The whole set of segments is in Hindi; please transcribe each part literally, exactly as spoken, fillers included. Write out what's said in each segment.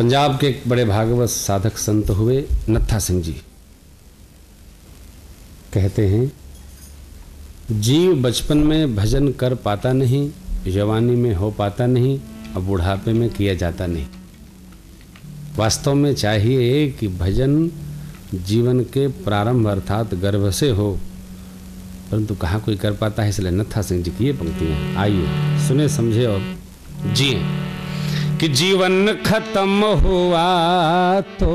पंजाब के एक बड़े भागवत साधक संत हुए नत्था सिंह जी। कहते हैं, जीव बचपन में भजन कर पाता नहीं, जवानी में हो पाता नहीं, और बुढ़ापे में किया जाता नहीं। वास्तव में चाहिए कि भजन जीवन के प्रारंभ अर्थात गर्भ से हो, परंतु कहाँ कोई कर पाता है। इसलिए नत्था सिंह जी की ये पंक्तियां आइए सुने, समझे और जिए। कि जीवन खत्म हुआ तो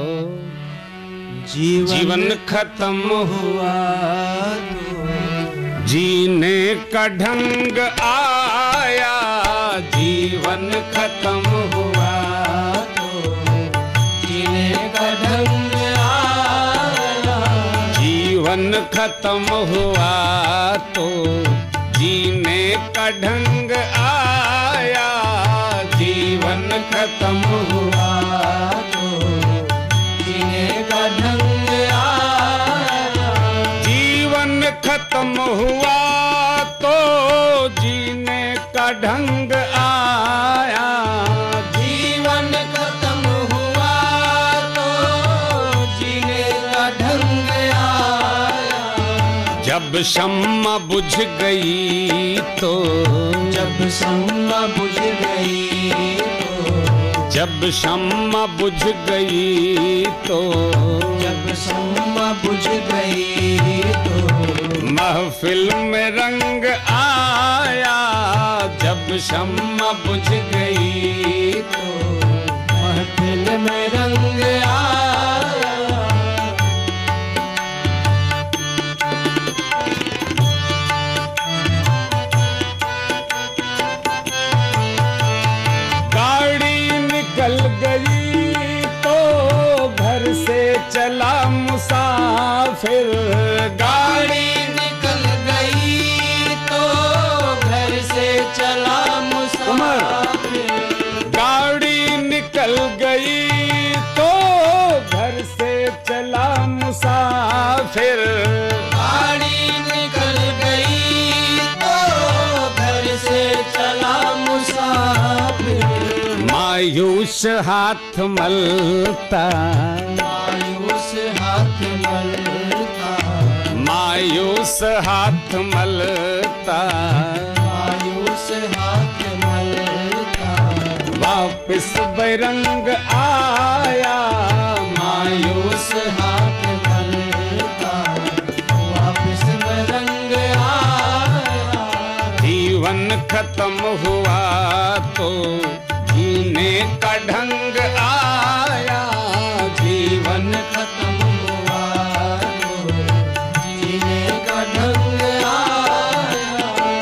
जीवन, जीवन खत्म हुआ तो जीने का ढंग आया। जीवन खत्म हुआ तो जीने का ढंग आया। जीवन खत्म हुआ तो जीने का ढंग आया। जीवन खत्म हुआ तो जीने का ढंग आया। जीवन खत्म हुआ तो जीने का ढंग आया। जीवन खत्म हुआ तो जीने का ढंग आया। जब शम्मा बुझ गई तो जब शम्मा बुझ गई तो जब शम्मा बुझ गई तो जब शम्मा बुझ गई तो महफिल में रंग आया। जब शम्मा बुझ गई तो महफिल में रंग आया। गाड़ी निकल गई तो घर से चला मुसाफिर। गाड़ी निकल गई तो घर से चला मुसाफिर। गाड़ी निकल गई तो घर से चला मुसाफिर। गाड़ी निकल गई तो घर से चला मुसाफिर। मायूस हाथ मलता मायूस हाथ मलता। मायूस हाथ मलता मायूस हाथ मलता। वापिस बैरंग आया। मायूस हाथ मलता वापिस रंग आया। जीवन खत्म हुआ तो जीने का ढंग आया। जीवन खत्म हुआ तो जीने का ढंग आया।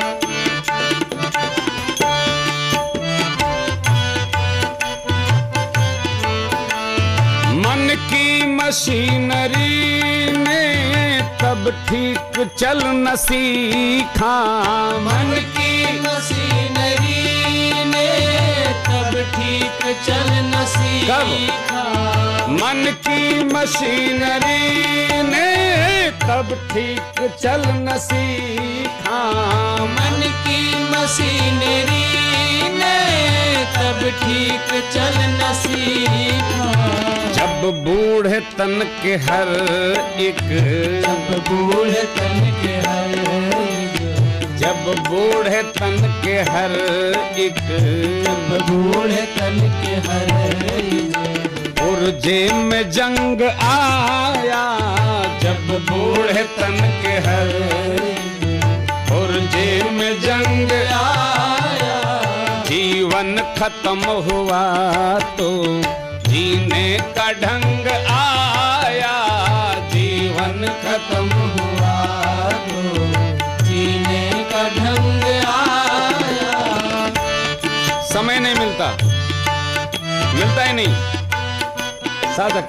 मन की मशीनरी ने तब ठीक चल न सीखा। मन की मशीनरी ने तब ठीक चल न सीखा। मन की मशीनरी ने तब ठीक चल न सीखा। मन की मशीनरी ने तब ठीक चल न सीखा। जब बूढ़े तन के हर एक जब बूढ़े तन के हर जब बूढ़े तन के हर एक जब बूढ़े तन के हर पुर्जे में जंग आया। जब बूढ़े तन के हर पुर्जे में जंग आया। जीवन खत्म हुआ तो जीने का ढंग आया। जीवन खत्म हुआ तो जीने का ढंग आया। समय नहीं मिलता, मिलता ही नहीं साधक।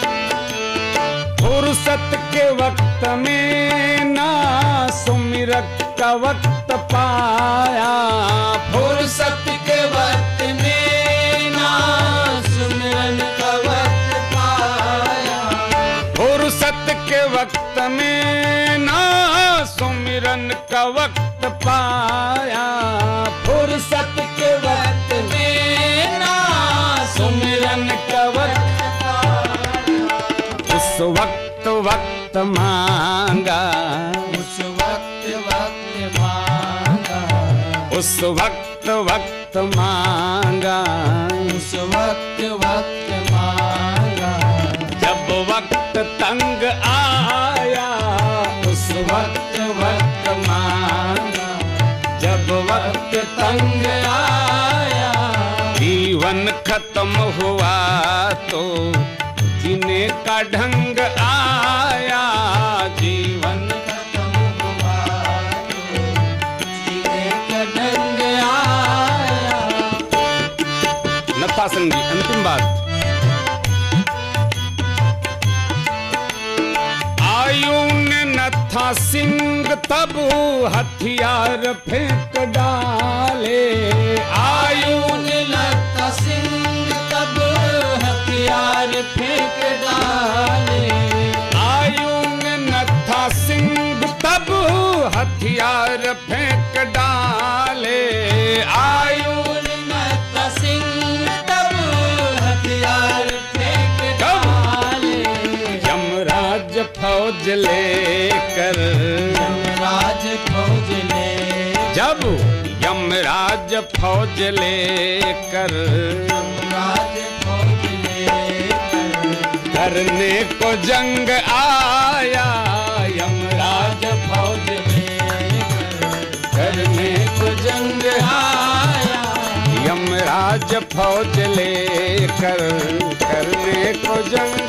फुर्सत के वक्त में ना सुमिरत का वक्त पाया। फुर्सत के वक्त में ना सुमिरन का वक्त पाया। फुर्सत के वक्त में ना सुमिरन का वक्त पाया। फुर्सत के वक्त में ना सुमिरन उस वक्त वक्त मांगा, उस वक्त वक्त मांगा, उस वक्त वक्त मांगा, उस वक्त वक्त मांगा, जब वक्त तंग आया उस वक्त वक्त मांगा, जब वक्त तंग आया, जीवन खत्म हुआ तो जीने का ढंग आया, जीवन खत्म हुआ तो जीने का ढंग आया। नथासन जी अंतिम बात। आयु ने नथा सिंह तब हथियार फेंक डाले, आयु ने नथा सिंह तब हथियार फेंक डाले, आयु ने नथा सिंह तब हथियार फेंक डाले, आयु ने नथा सिंह तब हथियार फेंक डाले, यमराज फौज लेकर, यमराज फौज ले, जब यमराज फौज लेकर, यमराज फौज लेकर, करने को जंग आया, यमराज फौज लेकर, करने को जंग आया, यमराज फौज लेकर करने को जंग,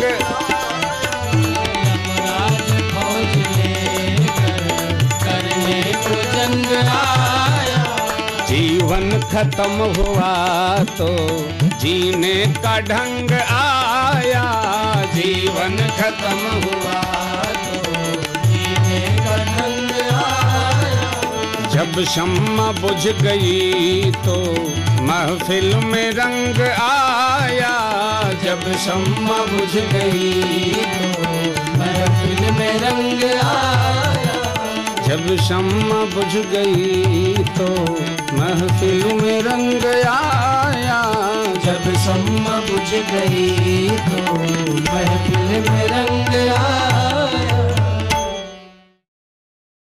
यमराज फौज लेकर करने को जंग आया, जीवन खत्म हुआ तो जीने का ढंग आया, जीवन खत्म हुआ तो जीने का ढंग आया, जब शम्मा बुझ गई तो महफिल में रंग आया, जब शम्मा बुझ गई तो महफिल में रंग आया, जब शम्मा बुझ गई तो महफिल में रंग आया, जब शम्मा बुझ गई तो महफिल में रंग आया।